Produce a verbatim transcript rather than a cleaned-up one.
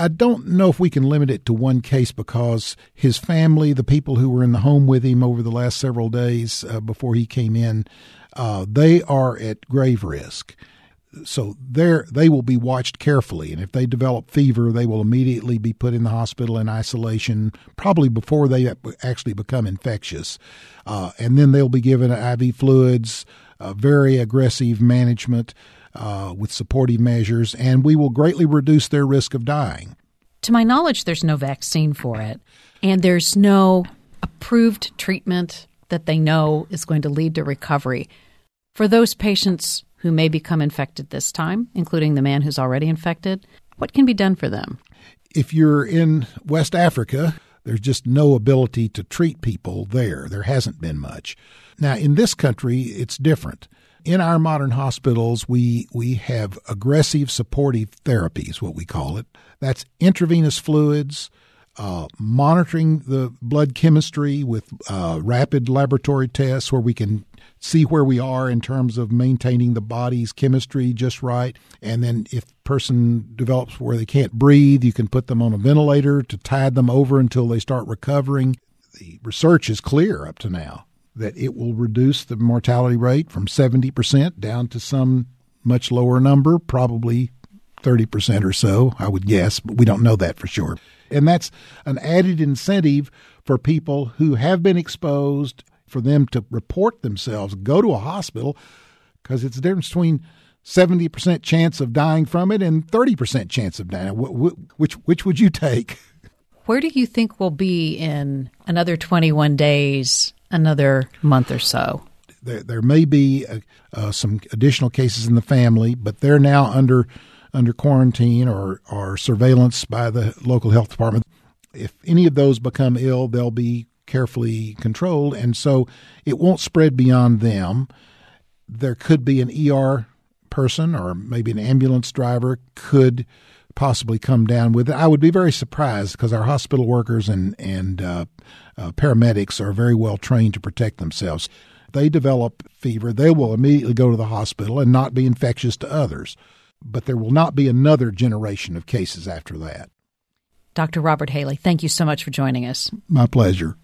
I don't know if we can limit it to one case because his family, the people who were in the home with him over the last several days uh, before he came in, uh, they are at grave risk. So they're, they will be watched carefully. And if they develop fever, they will immediately be put in the hospital in isolation, probably before they actually become infectious. Uh, and then they'll be given I V fluids, uh, very aggressive management uh, with supportive measures, and we will greatly reduce their risk of dying. To my knowledge, there's no vaccine for it, and there's no approved treatment that they know is going to lead to recovery. For those patients who may become infected this time, including the man who's already infected, what can be done for them? If you're in West Africa, there's just no ability to treat people there. There hasn't been much. Now, in this country, it's different. In our modern hospitals, we, we have aggressive supportive therapies, what we call it. That's intravenous fluids, uh, monitoring the blood chemistry with uh, rapid laboratory tests where we can see where we are in terms of maintaining the body's chemistry just right. And then if a person develops where they can't breathe, you can put them on a ventilator to tide them over until they start recovering. The research is clear up to now that it will reduce the mortality rate from seventy percent down to some much lower number, probably thirty percent or so, I would guess, but we don't know that for sure. And that's an added incentive for people who have been exposed for them to report themselves, go to a hospital, because it's the difference between seventy percent chance of dying from it and thirty percent chance of dying. Which, which would you take? Where do you think we'll be in another twenty-one days, another month or so? There, there may be uh, uh, some additional cases in the family, but they're now under under quarantine or, or surveillance by the local health department. If any of those become ill, they'll be carefully controlled, and so it won't spread beyond them. There could be an E R person or maybe an ambulance driver could possibly come down with it. I would be very surprised because our hospital workers and, and uh, uh, paramedics are very well trained to protect themselves. If they develop fever, they will immediately go to the hospital and not be infectious to others. But there will not be another generation of cases after that. Doctor Robert Haley, thank you so much for joining us. My pleasure.